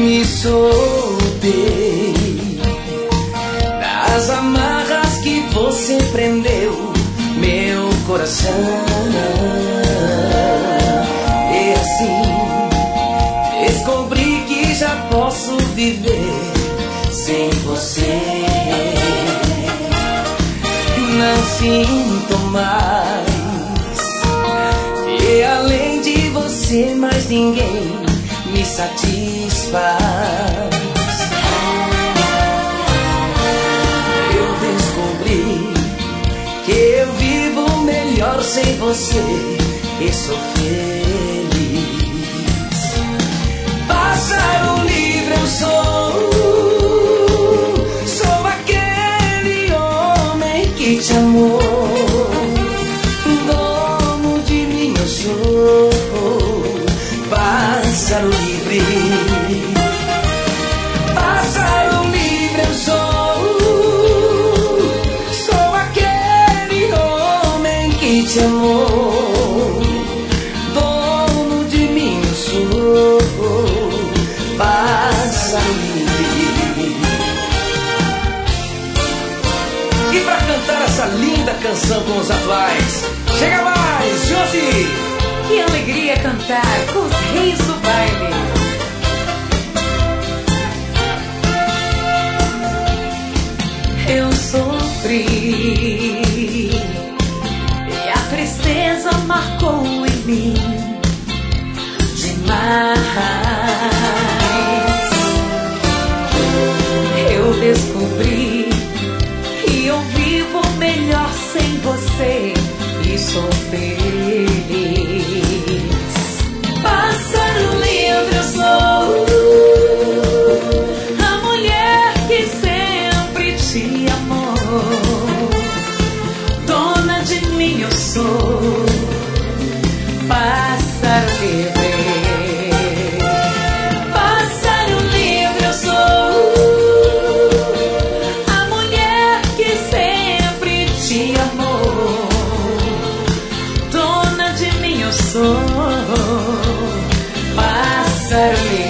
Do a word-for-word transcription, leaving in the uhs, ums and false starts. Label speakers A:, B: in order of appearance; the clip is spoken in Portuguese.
A: me soltei das amarras que você prendeu meu coração. E assim descobri que já posso viver sem você. Não sinto mais, e além de você mais ninguém me satisfaz. Eu descobri que eu vivo melhor sem você e sou feliz. Pássaro livre eu sou, sou aquele homem que te amou. Dono de mim eu sou, pássaro livre. Pássaro livre eu sou, sou aquele homem que te amou. Dono de mim eu sou, pássaro livre. E pra cantar essa linda canção com os atuais, chega mais, Josi!
B: Que alegria cantar com os reis do baile. Eu sofri e a tristeza marcou em mim demais. Eu descobri que eu vivo melhor sem você e sou feliz. Pássaro livre eu sou, a mulher que sempre te amou. Dona de mim eu sou, pássaro livre. Pássaro livre eu sou, a mulher que sempre te amou. Dona de mim eu sou, pássaro livre.